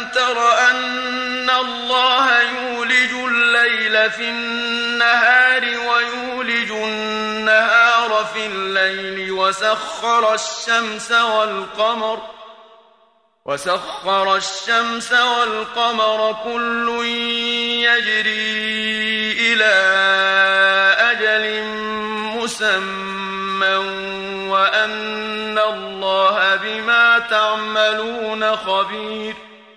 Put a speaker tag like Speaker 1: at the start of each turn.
Speaker 1: تر أن الله يولج الليل في النهار ويولج النهار في الليل وسخر الشمس والقمر كل يجري إلى أجل مسمى وأن الله بما تعملون خبير.